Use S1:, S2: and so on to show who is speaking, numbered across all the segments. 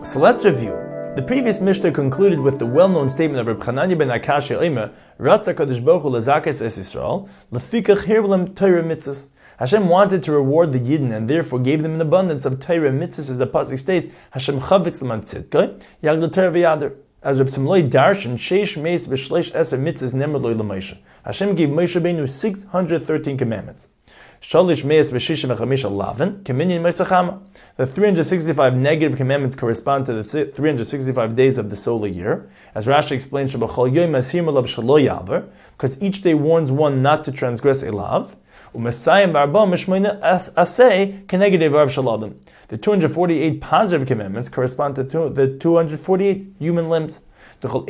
S1: So let's review. The previous Mishnah concluded with the well-known statement of Reb Chananya ben Akashi Omer, Ratza Kadosh Baruch Hu Lezakes Es Yisrael, Lefikach Hirblem Torah Mitzvahs. Hashem wanted to reward the Yidden and therefore gave them an abundance of Torah Mitzvahs, as the pasuk states, Hashem Chavitz L'man Tzidkei, Yagdol Torah V'Yader. As Reb Simloi Darshan, Sheish Meis V'Shleish Eser Mitzvahs Nemar Loi L'Moshe. Hashem gave Moshe Rabbeinu 613 commandments. Shalish Meis V'Shishim V'Chamisha Lavin, Kaminyan Meisachama. The 365 negative commandments correspond to the 365 days of the solar year. As Rashi explains, Shabachol Yom Asir Malav Shalo Yaver, because each day warns one not to transgress a lav. Umesayim Barba Mishmoina Asay Keneged Rav Shaladim. The 248 positive commandments correspond to the 248 human limbs. Because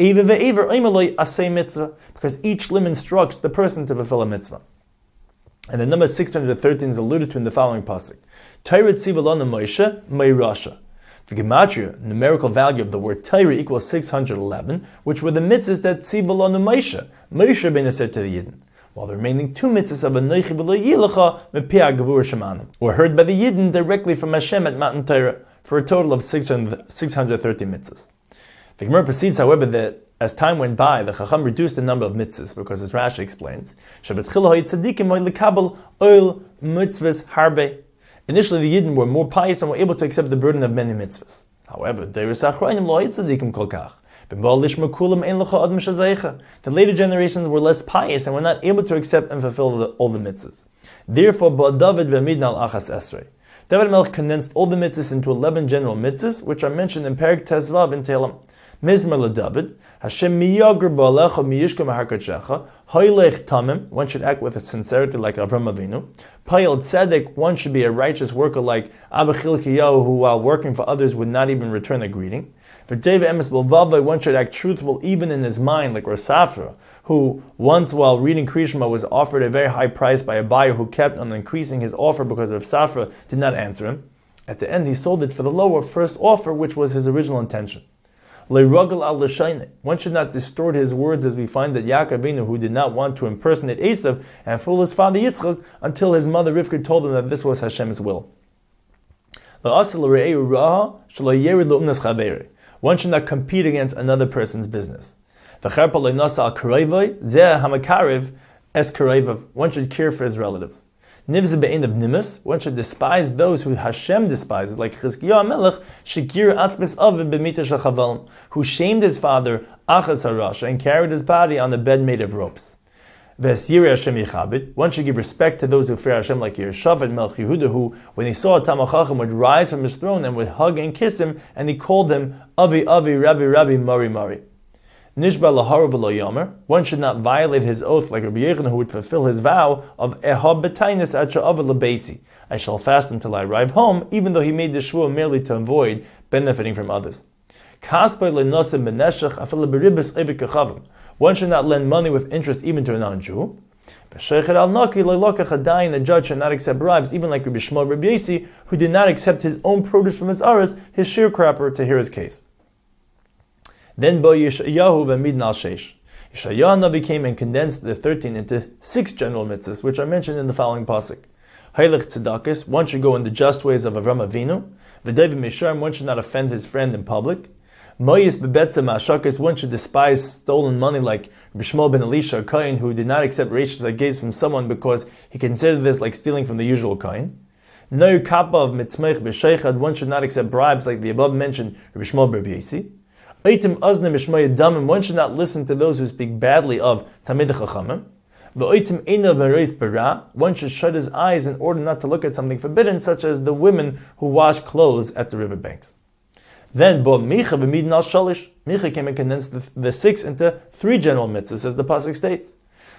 S1: each limb instructs the person to fulfill a mitzvah. And the number 613 is alluded to in the following pasuk. Torah tzivalon Moshe Meirasha. The gematria, numerical value of the word Torah, equals 611, which were the mitzvahs that tzivalon Moshe Rabbeinu said to the Yidden, while the remaining two mitzvahs of Anochi v'lo yilecha mepiah gevur shemanim were heard by the Yidden directly from Hashem at Matan Torah, for a total of 630 mitzvahs. The Gemara proceeds, however, that as time went by, the Chacham reduced the number of mitzvahs, because as Rashi explains, initially the Yidden were more pious and were able to accept the burden of many mitzvahs. However, the later generations were less pious and were not able to accept and fulfill all the mitzvahs. Therefore, David Melech condensed all the mitzvahs into 11 general mitzvahs, which are mentioned in Perek Tezvav in Tehillim. Mizmar LeDavid, Hashem miyager ba'alecha miyishka maharkachecha, hoylech tamim, one should act with a sincerity like Avram Avinu. Payel tzedek, one should be a righteous worker like Abba Chilkiyahu, who while working for others would not even return a greeting. V'teva emes b'lvavai, one should act truthful even in his mind like Rosafra, who once while reading Krishma was offered a very high price by a buyer who kept on increasing his offer because Rosafra did not answer him. At the end he sold it for the lower first offer, which was his original intention. One should not distort his words, as we find that Yaakov Avinu, who did not want to impersonate Esav and fool his father Yitzchak, until his mother Rivka told him that this was Hashem's will. One should not compete against another person's business. One should care for his relatives. One should despise those who Hashem despises, like Chizkiyahu Melech, Shekir Atzmis Aviv B'mita Shel Chavalim, who shamed his father Achaz HaRasha and carried his body on a bed made of ropes. V'Yirei Hashem Yichabit. One should give respect to those who fear Hashem, like Yehoshaphat Melech Yehuda, who, when he saw a Talmid Chacham, would rise from his throne and would hug and kiss him, and he called him Avi Avi, Rabbi Rabbi, Mari Mari. Nishba lahara v'lo yomer. One should not violate his oath like Rabbi Yechon, who would fulfill his vow of ehab b'tainis at she'ava lebeisi. I shall fast until I arrive home, even though he made the shvuah merely to avoid benefiting from others. Kaspay le'nosim b'neshech afil b'ribus evik kechavim. One should not lend money with interest even to a non-Jew. B'shechet al naki le'lokach adayin. The judge should not accept bribes, even like Rabbi Shmuel Rabbi Yesi, who did not accept his own produce from his aras, his sharecropper, to hear his case. Then Bo Yeshayahu v'midn al sheish. Yeshayahu Navi came and condensed the 13 into 6 general mitzvahs, which are mentioned in the following pasuk. Heilich tzedakis, one should go in the just ways of Avram Avinu. V'dev misharim, one should not offend his friend in public. Moyis bebetza ma'ashakis, one should despise stolen money, like Bishmol ben Elisha, a kohen who did not accept reishas agais from someone because he considered this like stealing from the usual kohen. No kappa of mitzmech b'sheichad, one should not accept bribes like the above mentioned Bishmol ben Yesi. One should not listen to those who speak badly of Tamid Chachamim. One should shut his eyes in order not to look at something forbidden, such as the women who wash clothes at the riverbanks. Then Micha came and condensed the 6 into 3 general mitzvahs, as the pasuk states.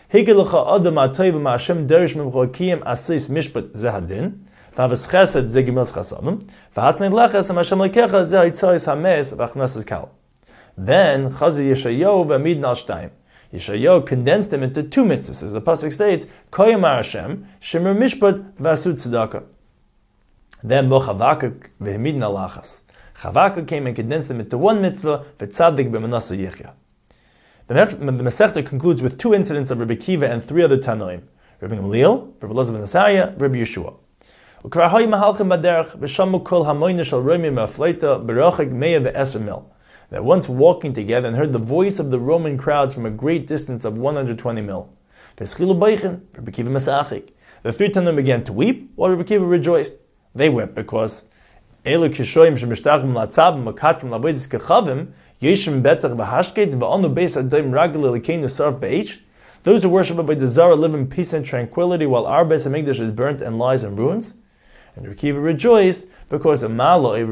S1: Then Chazi Yeshayahu v'amid al shtayim. Yeshayahu condensed them into 2 mitzvahs, as the pasuk states, Koyamar Hashem, Shemer Mishpat v'asud tzedakah. Then Bo Chavakuk v'amid al achas. Chavakuk came and condensed them into 1 mitzvah, v'tzadik b'manasa yichya. The Masechta concludes with 2 incidents of Rabbi Kiva and 3 other Tanoim, Rabbi Gamliel, Rabbi Elazar ben Asariah, Rabbi Yeshua. Ukrar mahalchim baderech v'shamu kol hamoyne shel Romi me'afleita berachik meya ve'esr mil. That once walking together and heard the voice of the Roman crowds from a great distance of 120 mil. V'schilu beichen, Rabbi Akiva Mesachik. The three Tannaim began to weep, while Rabbi Akiva rejoiced. They wept because Elu kishoyim shemishtachim latzabim makatrim lavedis kechavim yeshim betach v'hashket v'anu beis adayim ragil elikeinu sarf be'ech. Those who worship by the Zara live in peace and tranquility, while our Beis Hamikdash is burnt and lies in ruins. And Rabbi Akiva rejoiced because if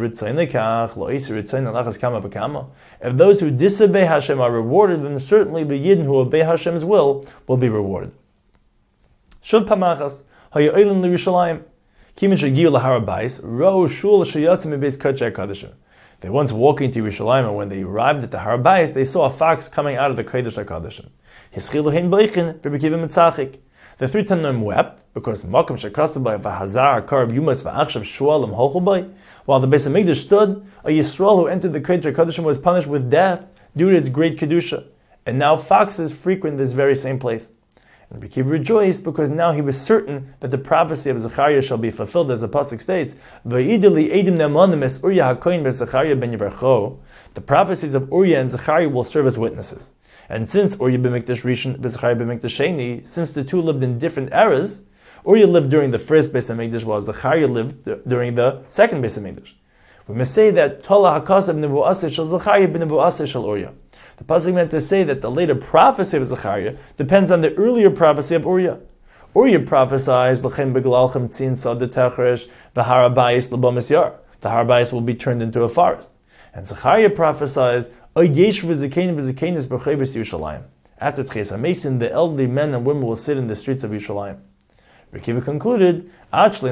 S1: those who disobey Hashem are rewarded, then certainly the Yidden who obey Hashem's will be rewarded. Shuv pamachas hayoylin l'Yerushalayim kimin shegiu lahar bayis ra'u shul sheyatzim mibeis kodshei HaKadoshim. They once walking to Yerushalayim, and when they arrived at the Har Bayis, they saw a fox coming out of the Kodesh HaKadoshim. Hischilu hein beichen Rabbi Akiva Metzachik. The three Tannaim wept because Makom shekasav by v'hazar karb yumas v'achshav shualim holchu by. While the Beis Hamikdash stood, a Yisrael who entered the Kodesh HaKadoshim was punished with death due to its great kedusha, and now foxes frequent this very same place. And Rabbi Akiva rejoiced because now he was certain that the prophecy of Zechariah shall be fulfilled, as the pasuk states, "V'ideli edim ne'amanim es Uriah hakohen v'Zechariah ben Yevarcho." The prophecies of Uriah and Zechariah will serve as witnesses. And since Uriah b'mikdash Rishon, Zechariah b'mikdash Sheni, since the two lived in different eras, Uriah lived during the first Beis Hamikdash, while Zechariah lived during the second Beis Hamikdash. We must say that Tola hakasav nevuaseh shel Zechariah b'nevuaseh shel Uriah. The pasuk meant to say that the later prophecy of Zechariah depends on the earlier prophecy of Uriah. Uriah prophesies, "L'chem beglalchem tzin sad techeresh v'har habayis l'bamis yar." The Har Bayis will be turned into a forest. And Zechariah prophesies, "Oy yesh v'zikein v'zikeinis b'chayves Yerushalayim." After Tchias HaMesim, the elderly men and women will sit in the streets of Yerushalayim. Rabbi Akiva concluded, until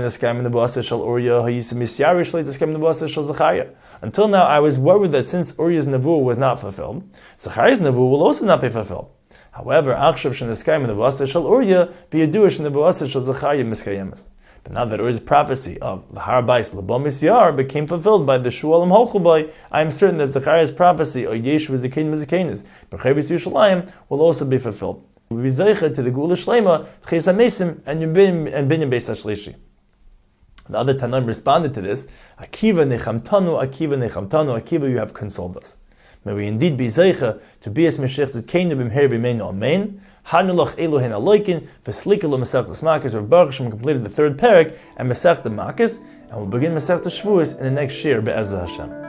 S1: now I was worried that since Uriah's nevuah was not fulfilled, Zechariah's nevuah will also not be fulfilled. However, but now that Uriah's prophecy of the Har Bayis L'Bamis Yar became fulfilled by the Shualim Holchubai, I am certain that Zechariah's prophecy of Yesh v'Zikein v'Zikeinis b'Chayvis Yerushalayim will also be fulfilled. We will be zeicha to the Geula Shlema, Tchias HaMesim, and Binyan Beis HaShlishi. The other Tannaim responded to this, Akiva nechamtanu, Akiva nechamtanu, Akiva, you have consoled us. May we indeed be zeicha to be as Mashiach Zidkeinu b'mher v'meinu amen. Hanulach Elohen Aloikin, Veslikelu Masechtas Makis. Rav Baruch Hashem completed the third parak and Masechtas Makis, and we'll begin Masechtas Shavuos in the next year, Be'ezras Hashem.